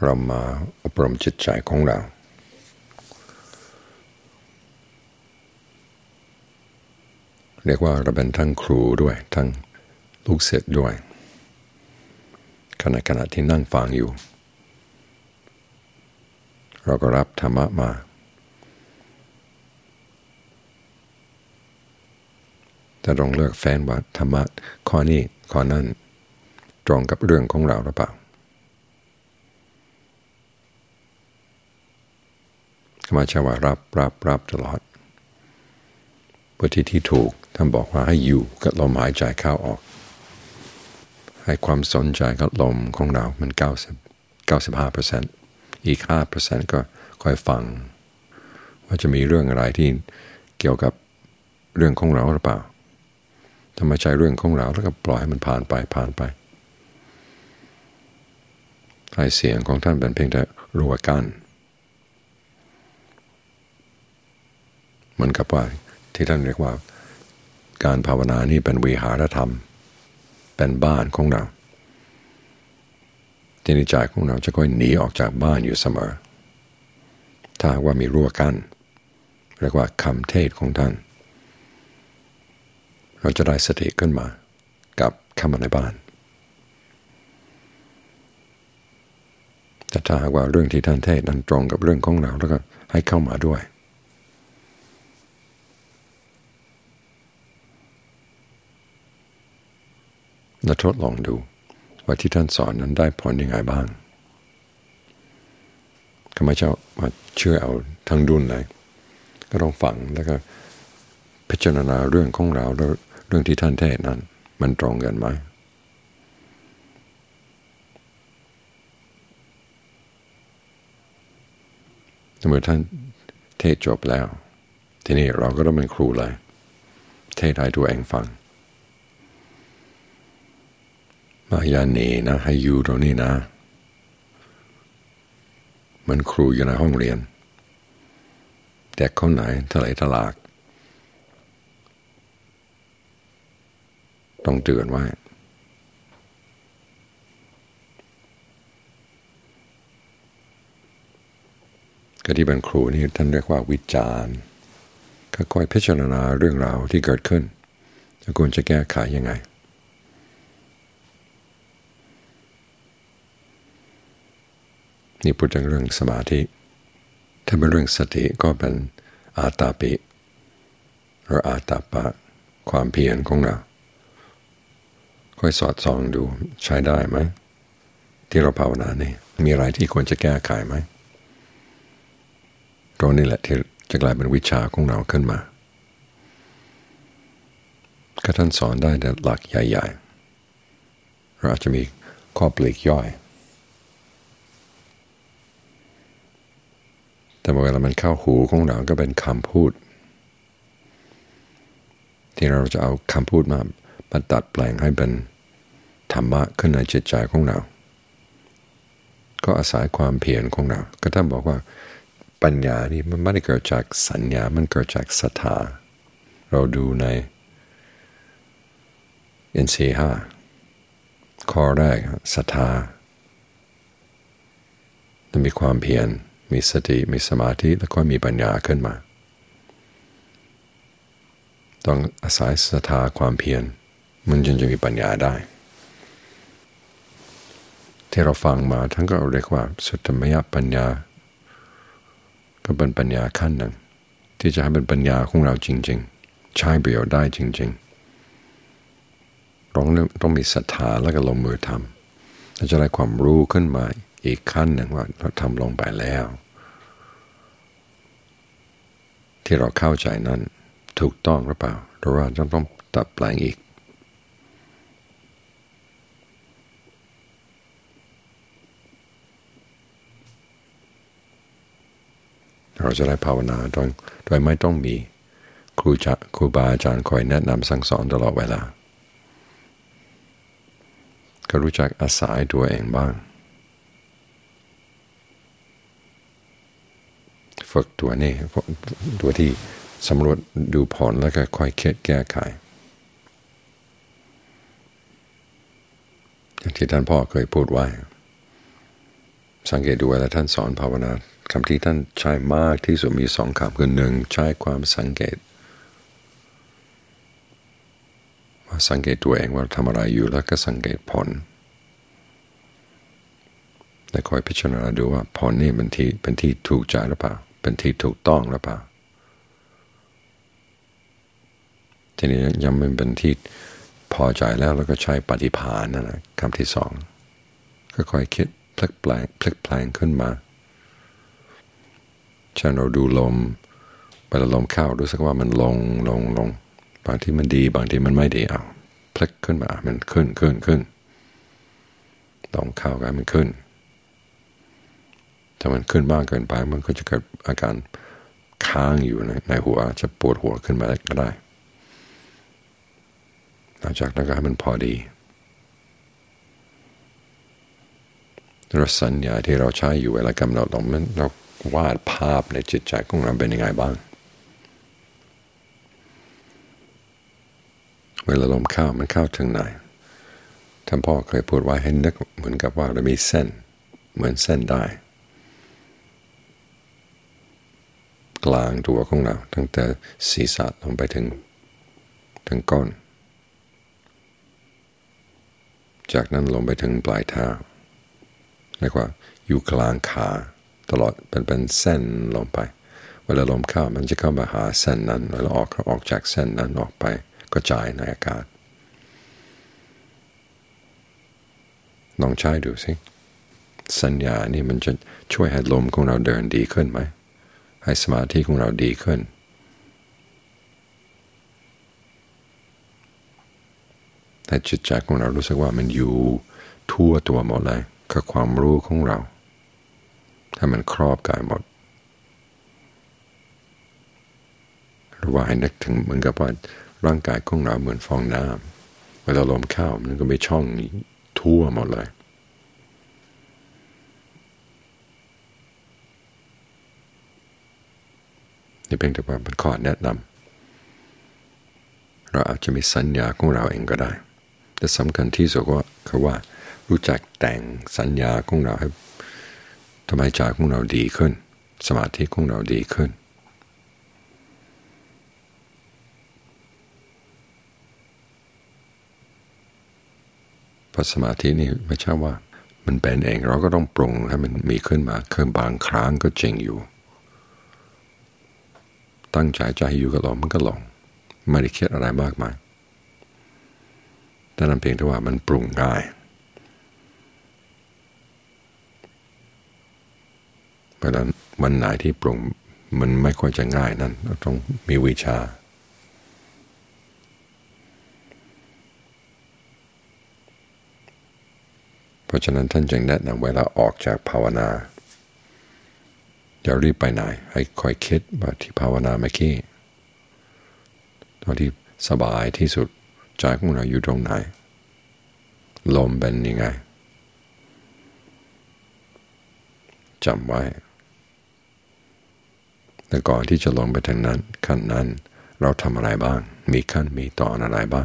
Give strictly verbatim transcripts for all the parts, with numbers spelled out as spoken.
เรามาอบรมจิตใจของเราเรียกว่าเราเป็นทั้งครูด้วยทั้งลูกศิษย์ด้วยขณะขณะที่นั่งฟังอยู่เราก็รับธรรมะมาแต่ต้องเลือกแฟนว่าธรรมะข้อนี้ข้อนั้นตรงกับเรื่องของเราหรือเปล่าไม่ใช่ว่ารับรับรับตลอดเพื่อที่ที่ถูกท่านบอกว่าให้อยู่กับลมหายใจเข้าออกให้ความสนใจกับลมของเรามันเก้าสิบ เก้าสิบห้าเปอร์เซ็นต์ อีก ห้าเปอร์เซ็นต์ ก็คอยฟังว่าจะมีเรื่องอะไรที่เกี่ยวกับเรื่องของเราหรือเปล่าถ้าไม่ใช่เรื่องของเราแล้วก็ปล่อยให้มันผ่านไปผ่านไปให้เสียงของท่านเป็นเพียงแต่รั้วกั้นเหมือนกับว่าที่ท่านเรียกว่าการภาวนานี่เป็นวิหารธรรมเป็นบ้านของเราที่ในใจของเราจะค่อยหนีออกจากบ้านอยู่เสมอถ้าว่ามีรั้วกั้นเรียกว่าคำเทศของท่านเราจะได้สติขึ้นมากับเข้ามาในบ้านแต่ถ้าหากว่าเรื่องที่ท่านเทศนั้นตรงกับเรื่องของเราแล้วก็ให้เข้ามาด้วยและทดลองดูว่าที่ท่านสอนนั้นได้ผลยังไงบ้างก็ไม่ใช่ว่าเชื่อเอาทั้งดุลเลยก็ต้องฟังแล้วก็พิจารณาเรื่องของเราแล้วเรื่องที่ท่านเทศนั้นมันตรงกันไหมเมื่อท่านเทศจบแล้วทีนี้เราก็ต้องเป็นครูเลยเทศให้ตัวเองฟังมาอย่าหนีนะให้อยู่ตรงนี้นะเหมือนครูอยู่ในห้องเรียนเด็กคนไหนทะเลทลากต้องเตือนไว้ก็ที่เป็นครูนี่ท่านเรียกว่าวิจารณ์ค่อยๆพิจารณาเรื่องราวที่เกิดขึ้นแล้วควรจะแก้ไขยังไงนี่พูดถึงเรื่องสมาธิถ้าเป็นเรื่องสติก็เป็นอาตาปิหรืออาตาปะความเพียรของเราค่อยสอดส่องดูใช้ได้ไหมที่เราภาวนานี่มีอะไรที่ควรจะแก้ไขไหมตรงนี้แหละที่จะกลายเป็นวิชาของเราขึ้นมาก็ท่านสอนได้แต่หลักใหญ่ๆเราอาจจะมีข้อปลีกย่อยแต่เวลามันเข้าหูของเราก็เป็นคำพูดที่เราจะเอาคำพูดมามาตัดแปลงให้เป็นธรรมะขึ้นในจิตใจของเราก็อาศัยความเพียรของเราก็ท่านบอกว่าปัญญานี่มันไม่ได้เกิดจากสัญญามันเกิดจากศรัทธาเราดูในอินทรีย์ห้าข้อแรกศรัทธาต้องมีความเพียรมีสติมีสมาธิแล้วก็มีปัญญาขึ้นมาต้องอาศัยศรัทธาความเพียรมันจึงจะมีปัญญาได้ที่เราฟังมาทั้งก็เรียกว่าสุตตมยปัญญาก็เป็นปัญญาขั้นหนึ่งที่จะให้เป็นปัญญาของเราจริงๆใช้ประโยชน์ได้จริงๆต้องต้องมีศรัทธาแล้วก็ลงมือทำเราจะได้ความรู้ขึ้นมาอีกขั้นหนึ่งว่าเราทำลงไปแล้วที่เราเข้าใจนั้นถูกต้องหรือเปล่าหรือว่าจะต้องตัดแปลงอีกเราจะได้ภาวนาโดยโดยไม่ต้องมีครูจะครูบาอาจารย์คอยแนะนำสั่งสอนตลอดเวลาก็รู้จักอาศัยตัวเองบ้างฝึกตัวนี้ตัวที่สำรวจดูผลแล้วก็ค่อยคิดแก้ไขอย่างที่ท่านพ่อเคยพูดไว้สังเกตดูเวลาท่านสอนภาวนาคำที่ท่านใช้มากที่สุดมีสองคำคือหนึ่งใช้ความสังเกตว่าสังเกตตัวเองว่าทำอะไรอยู่แล้วก็สังเกตผลและคอยพิจารณาดูว่าผลนี่เป็นที่เป็นที่ถูกใจหรือเปล่าเป็นที่ถูกต้องหรือเปล่าทีนี้ยังไม่เป็นที่พอใจแล้วเราก็ใช้ปฏิภาณนั่นแหละคำที่สองก็ค่อยคิดพลิกแปลงพลิกแปลงขึ้นมาเช่นเราดูลมเวลาลมเข้ารู้สึกว่ามันลงลงลงบางที่มันดีบางที่มันไม่ดีเอาพลิกขึ้นมามันขึ้นขึ้นขึ้นลมเข้ากันมันขึ้นถ้ามันขึ้นมากเกินไปมันก็จะเกิดอาการค้างอยู่ในในหัวจะปวดหัวขึ้นมาก็ได้หลังจากนั้นก็ให้มันพอดีรสสัญญาที่เราใช้อยู่เวลากำหนดลมมันเราวาดภาพในจิตใจของเราเป็นยังไงบ้างเวลาลมเข้ามันเข้าถึงไหนท่านพ่อเคยพูดไว้ให้นึกเหมือนกับว่าเรามีเส้นเหมือนเส้นได้กลางตัวของเราตั้งแต่ศีรษะลงไปถึงถึงก้นจากนั้นลงไปถึงปลายเท้าเรียกว่าอยู่กลางขาตลอดเป็นเป็นเส้นลงไปเวลาลมเข้ามันจะเข้ามาหาเส้นนั้นเวลาออกออกจากเส้นนั้นออกไปกระจายในอากาศลองใช้ดูสิสัญญานี่มันจะช่วยให้ลมของเราเดินดีขึ้นไหมให้สมาธิของเราดีขึ้นแต่จิตใจของเรารู้สึกว่ามันอยู่ทั่วตัวหมดเลยกับความรู้ของเราถ้ามันครอบกายหมดหรือว่าให้นึกถึงเหมือนกับว่าร่างกายของเราเหมือนฟองน้ำเวลาลมเข้ามันก็มีช่องทั่วหมดเลยนี่เป็นแต่ว่าเป็นข้อแนะนำเราอาจจะมีสัญญาของเราเองก็ได้แต่สำคัญที่สุดก็คือว่ารู้จักแต่งสัญญาของเราให้ทำให้ใจของเราดีขึ้นสมาธิของเราดีขึ้นเพราะสมาธินี่ไม่ใช่ว่ามันเป็นเองเราก็ต้องปรุงให้มันมีขึ้นมาคือบางครั้งก็จริงอยู่ตั้งใจใจอยู่กับลมมันก็ลงไม่ได้คิดอะไรมากมายแต่นั่นเพียงแต่ว่ามันปรุงง่ายเพราะนั้นวันไหนที่ปรุงมันไม่ค่อยจะง่ายนั้นเราต้องมีวิชาเพราะฉะนั้นท่านจึงแนะนำเวลาออกจากภาวนาอย่ารีบไปไหนให้คอยคิดว่าที่ภาวนาเมื่อกี้ตอนที่สบายที่สุดใจของเราอยู่ตรงไหนลมเป็นยังไงจำไว้แต่ก่อนที่จะลงไปถึงนั้นขั้นนั้นเราทำอะไรบ้างมีขั้นมีตอนอะไรบ้าง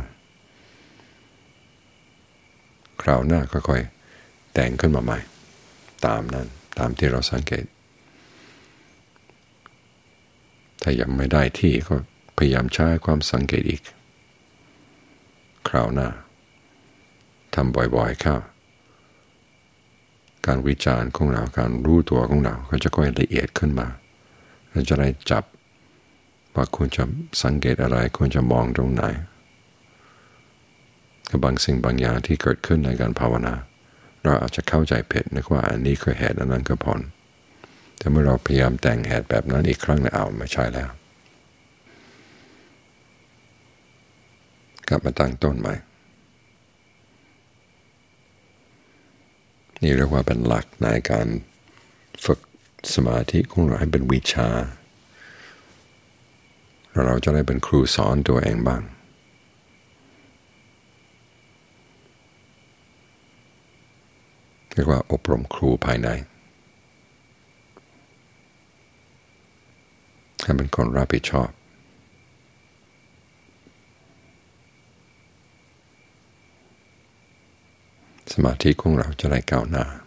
คราวหน้าก็ค่อยแต่งขึ้นมาใหม่ตามนั้นตามที่เราสังเกตถ้ายังไม่ได้ที่ก็พยายามใช้ความสังเกตอีกคราวหน้าทำบ่อยๆเข้าการวิจารณ์ของเราการรู้ตัวของเราก็จะค่อยละเอียดขึ้นมาเราจะได้จับว่าควรจะสังเกตอะไรควรจะมองตรงไหนกับบางสิ่งบางอย่างที่เกิดขึ้นในการภาวนาเราอาจจะเข้าใจผิดนึกว่าอันนี้คือเหตุอันนั้นคือผลแต่เมื่อเราพยายามแต่งเหตุแบบนั้นอีกครั้งนึงเอาไม่ใช่แล้วกลับมาตั้งต้นใหม่นี่เรียกว่าเป็นหลักในการฝึกสมาธิของเราให้เป็นวิชาเราจะได้เป็นครูสอนตัวเองบ้างเรียกว่าอบรมครูภายในให้เป็นคนรับผิดชอบสมาธิของเราจะได้ก้าวหน้า